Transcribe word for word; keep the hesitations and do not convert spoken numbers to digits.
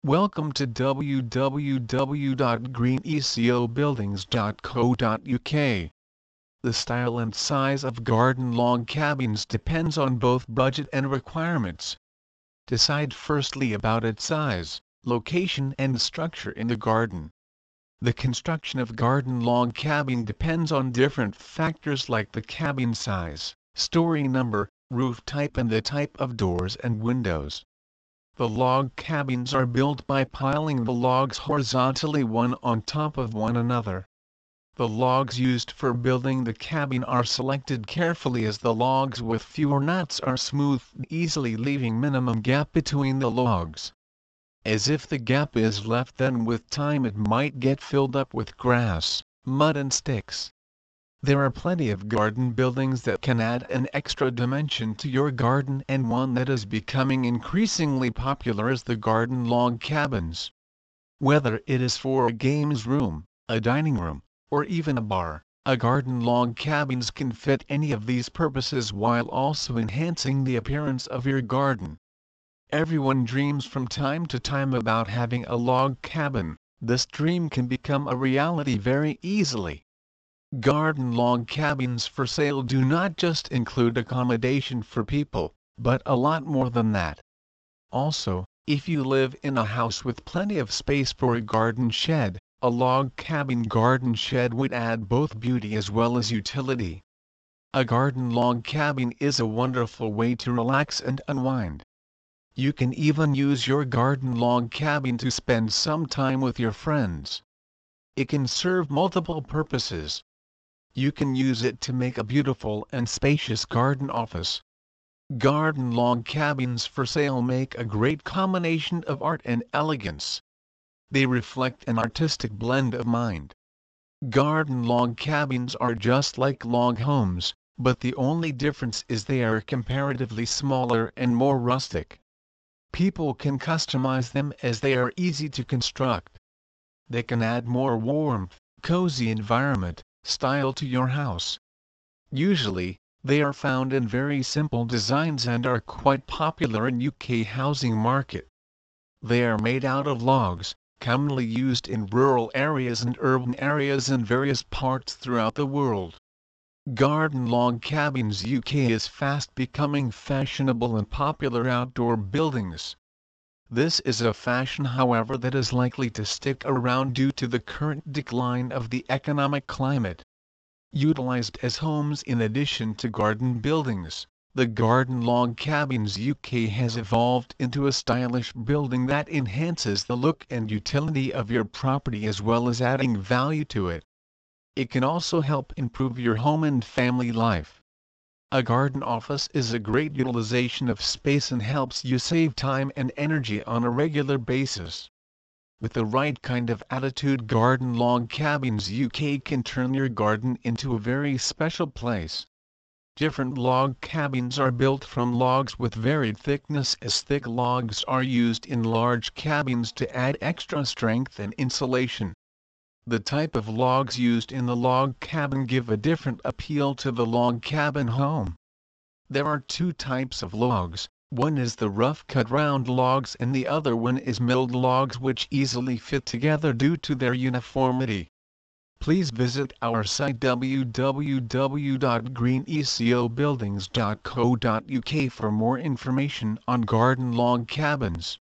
Welcome to w w w dot green eco buildings dot co dot u k. The style and size of garden log cabins depends on both budget and requirements. Decide firstly about its size, location and structure in the garden. The construction of garden log cabin depends on different factors like the cabin size, story number, roof type and the type of doors and windows. The log cabins are built by piling the logs horizontally one on top of one another. The logs used for building the cabin are selected carefully as the logs with fewer knots are smoothed easily, leaving minimum gap between the logs. As if the gap is left, then with time it might get filled up with grass, mud and sticks. There are plenty of garden buildings that can add an extra dimension to your garden, and one that is becoming increasingly popular is the garden log cabins. Whether it is for a games room, a dining room, or even a bar, a garden log cabins can fit any of these purposes while also enhancing the appearance of your garden. Everyone dreams from time to time about having a log cabin. This dream can become a reality very easily. Garden log cabins for sale do not just include accommodation for people, but a lot more than that. Also, if you live in a house with plenty of space for a garden shed, a log cabin garden shed would add both beauty as well as utility. A garden log cabin is a wonderful way to relax and unwind. You can even use your garden log cabin to spend some time with your friends. It can serve multiple purposes. You can use it to make a beautiful and spacious garden office. Garden log cabins for sale make a great combination of art and elegance. They reflect an artistic blend of mind. Garden log cabins are just like log homes, but the only difference is they are comparatively smaller and more rustic. People can customize them as they are easy to construct. They can add more warmth, cozy environment, style to your house. Usually, they are found in very simple designs and are quite popular in U K housing market. They are made out of logs, commonly used in rural areas and urban areas in various parts throughout the world. Garden log cabins U K is fast becoming fashionable and popular outdoor buildings. This is a fashion, however, that is likely to stick around due to the current decline of the economic climate. Utilized as homes in addition to garden buildings, the garden log cabins U K has evolved into a stylish building that enhances the look and utility of your property as well as adding value to it. It can also help improve your home and family life. A garden office is a great utilization of space and helps you save time and energy on a regular basis. With the right kind of attitude, garden log cabins U K can turn your garden into a very special place. Different log cabins are built from logs with varied thickness, as thick logs are used in large cabins to add extra strength and insulation. The type of logs used in the log cabin give a different appeal to the log cabin home. There are two types of logs. One is the rough-cut round logs and the other one is milled logs, which easily fit together due to their uniformity. Please visit our site w w w dot green eco buildings dot co dot u k for more information on garden log cabins.